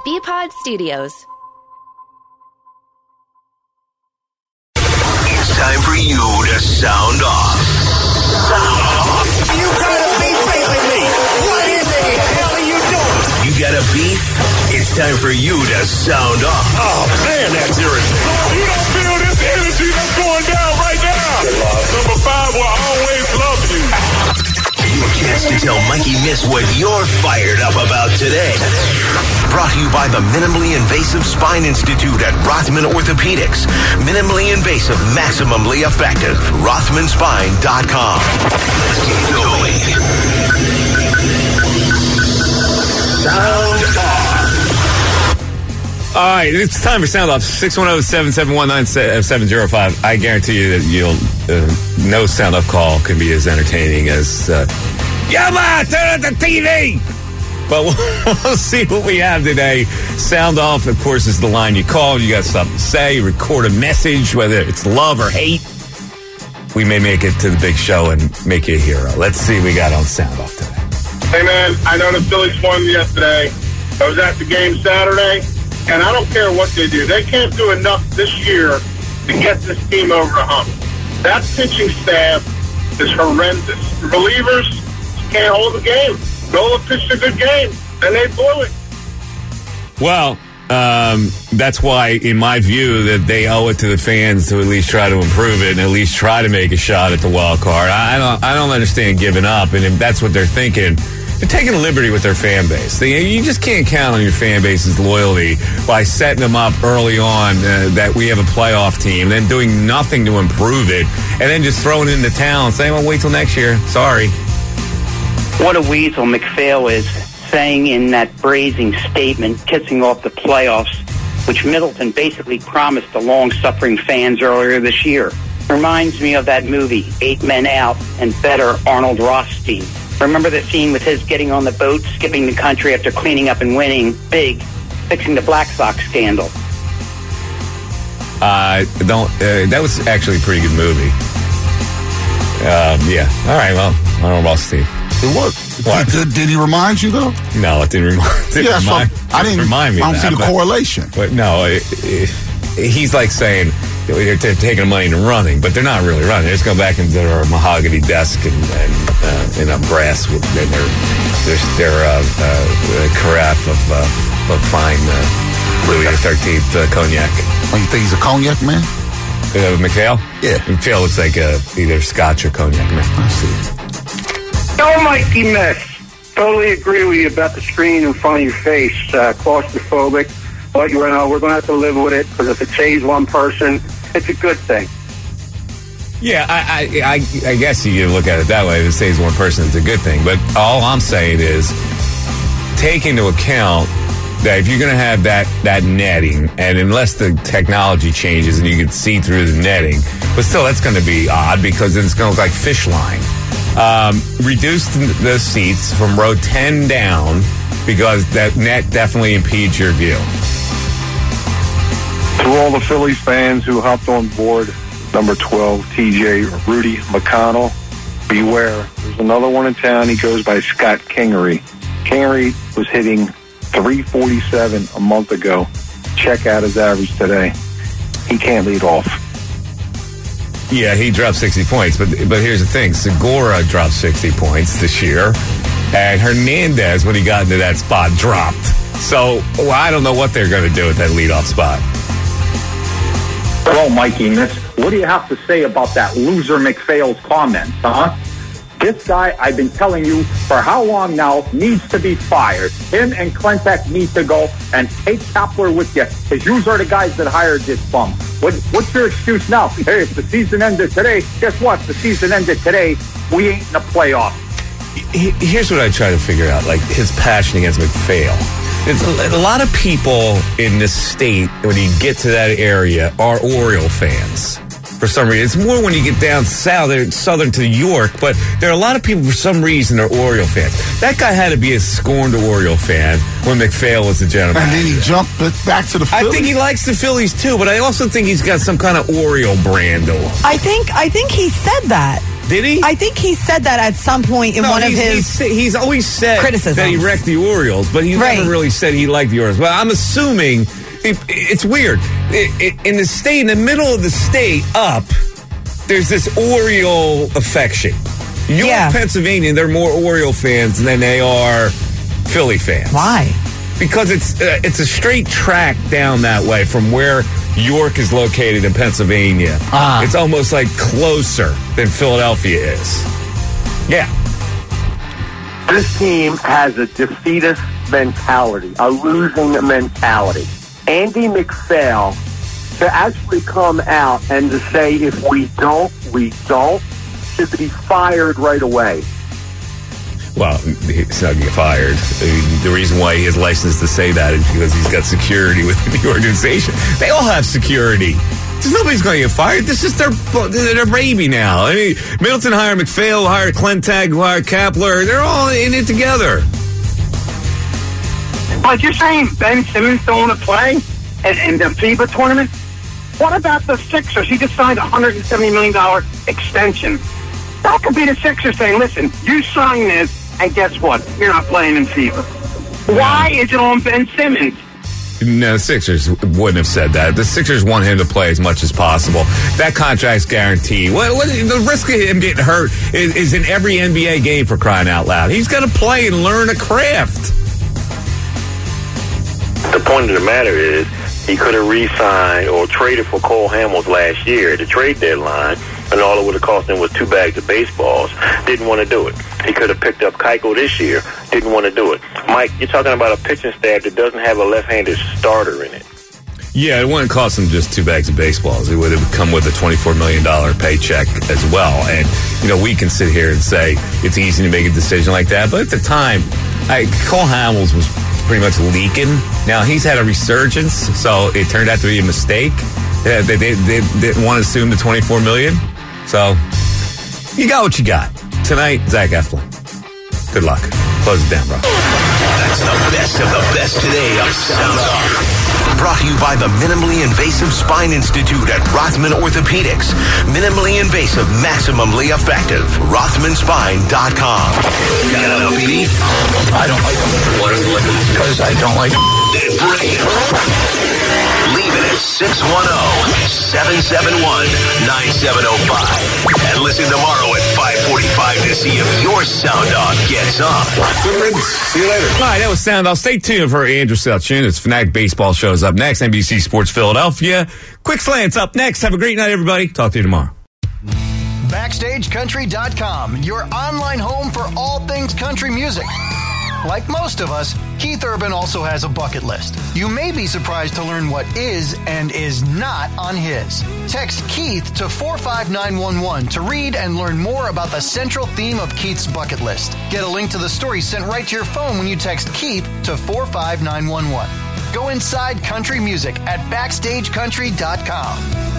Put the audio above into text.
BPod Studios. It's time for you to sound off. Sound off. You got a beef facing me. What in the hell are you doing? You got a beef? It's time for you to sound off. Oh, man, that's irritating. You don't feel this energy that's going down right now. Number 5 will always love you. Your chance to tell Mikey Miss what you're fired up about today. Brought to you by the Minimally Invasive Spine Institute at Rothman Orthopedics. Minimally invasive, maximally effective. RothmanSpine.com. Let's get going. Sound off. All right, it's time for Sound Off. 610-771-9705. I guarantee you that you'll no Sound Off call can be as entertaining as Yama, turn on the TV. But we'll see what we have today. Sound Off, of course, is the line you call. You got something to say, record a message, whether it's love or hate. We may make it to the big show and make you a hero. Let's see what we got on Sound Off today. Hey, man, I know the Phillies won yesterday. I was at the game Saturday, and I don't care what they do. They can't do enough this year to get this team over the hump. That pitching staff is horrendous. The relievers can't hold the game. Nola pitched a good game, and they blew it. Well, that's why, in my view, that they owe it to the fans to at least try to improve it and at least try to make a shot at the wild card. I don't understand giving up, and if that's what they're thinking, they're taking a liberty with their fan base. You just can't count on your fan base's loyalty by setting them up early on that we have a playoff team, then doing nothing to improve it, and then just throwing it in the towel and saying, well, wait till next year. Sorry. What a weasel McPhail is, saying in that brazen statement, kissing off the playoffs, which Middleton basically promised the long-suffering fans earlier this year. Reminds me of that movie, 8 Men Out, and better, Arnold Rothstein. Remember the scene with his getting on the boat, skipping the country after cleaning up and winning big, fixing the Black Sox scandal? That was actually a pretty good movie. Yeah. All right, well, Arnold Rothstein. It worked. Did he remind you, though? No, it didn't remind me. I didn't remind me. I don't see the correlation. But no, he's like saying they're taking money and running, but they're not really running. They're just going back into their mahogany desk and a brass with their carafe of fine Louis XIII cognac. Oh, you think he's a cognac man? McPhail? Yeah. McPhail looks like either Scotch or cognac man. I see. No, Mikey Miss. Totally agree with you about the screen in front of your face. Claustrophobic. But we're going to have to live with it, because if it saves one person, it's a good thing. Yeah, I guess you look at it that way. If it saves one person, it's a good thing. But all I'm saying is take into account that if you're going to have that netting, and unless the technology changes and you can see through the netting, but still that's going to be odd, because then it's going to look like fish line. Reduce the seats from row 10 down, because that net definitely impedes your view. To all the Phillies fans who hopped on board, number 12, TJ Rudy McConnell, beware. There's another one in town. He goes by Scott Kingery. Kingery was hitting .347 a month ago. Check out his average today. He can't lead off. Yeah, he dropped 60 points, but here's the thing. Segura dropped 60 points this year, and Hernandez, when he got into that spot, dropped. So, I don't know what they're going to do with that leadoff spot. Hello, Mikey Miss. What do you have to say about that loser McPhail's comments, huh? This guy, I've been telling you for how long now, needs to be fired. Him and Klentak need to go, and take Kepler with you, because you are the guys that hired this bum. What's your excuse now? Hey, if the season ended today, guess what? The season ended today. We ain't in the playoffs. Here's what I try to figure out, like his passion against McPhail. There's a lot of people in this state, when you get to that area, are Oriole fans. For some reason. It's more when you get down southern to York, but there are a lot of people, for some reason, are Oriole fans. That guy had to be a scorned Oriole fan when McPhail was the general manager. And then he jumped back to the Phillies. I think he likes the Phillies, too, but I also think he's got some kind of Oriole brand to him. I think he said that. Did he? I think he said that at some point in one of his he's always said criticisms. that he wrecked the Orioles, but he never really said he liked the Orioles. Well, I'm assuming it's weird. In the state, in the middle of the state, up, there's this Oriole affection. York, Pennsylvania, they're more Oriole fans than they are Philly fans. Why? Because it's a straight track down that way from where York is located in Pennsylvania. It's almost like closer than Philadelphia is. Yeah. This team has a defeatist mentality, a losing mentality. Andy MacPhail, to actually come out and to say if we don't, should be fired right away. Well, he's not going to get fired. The reason why he has license to say that is because he's got security within the organization. They all have security. Nobody's going to get fired. This is their baby now. I mean, Middleton hired MacPhail, hired Clentag, hired Kapler. They're all in it together. But you're saying Ben Simmons don't want to play in the FIBA tournament? What about the Sixers? He just signed a $170 million extension. That could be the Sixers saying, listen, you sign this, and guess what? You're not playing in FIBA. Why is it on Ben Simmons? No, the Sixers wouldn't have said that. The Sixers want him to play as much as possible. That contract's guaranteed. The risk of him getting hurt is in every NBA game, for crying out loud. He's got to play and learn a craft. The point of the matter is he could have re-signed or traded for Cole Hamels last year at the trade deadline, and all it would have cost him was 2 bags of baseballs. Didn't want to do it. He could have picked up Keiko this year. Didn't want to do it. Mike, you're talking about a pitching staff that doesn't have a left-handed starter in it. Yeah, it wouldn't cost him just 2 bags of baseballs. It would have come with a $24 million paycheck as well. And, we can sit here and say it's easy to make a decision like that. But at the time, Cole Hamels was pretty much leaking. Now, he's had a resurgence, so it turned out to be a mistake. They didn't want to assume the $24 million. So, you got what you got. Tonight, Zach Eflin. Good luck. Close it down, bro. That's the best of the best today of Sound Off. Brought to you by the Minimally Invasive Spine Institute at Rothman Orthopedics. Minimally invasive, maximally effective. RothmanSpine.com. Got an LPD? I don't like them. Because I don't like them. Then bring it. Leave it at 610-771-9705. And listen tomorrow at 5:45 to see if your Sound Off gets on. See you later. All right, that was Sound Off. Stay tuned for Andrew Salchin. It's Fanatic Baseball shows up next. NBC Sports Philadelphia. Quick Slants up next. Have a great night, everybody. Talk to you tomorrow. BackstageCountry.com, your online home for all things country music. Like most of us, Keith Urban also has a bucket list. You may be surprised to learn what is and is not on his. Text Keith to 45911 to read and learn more about the central theme of Keith's bucket list. Get a link to the story sent right to your phone when you text Keith to 45911. Go inside country music at BackstageCountry.com.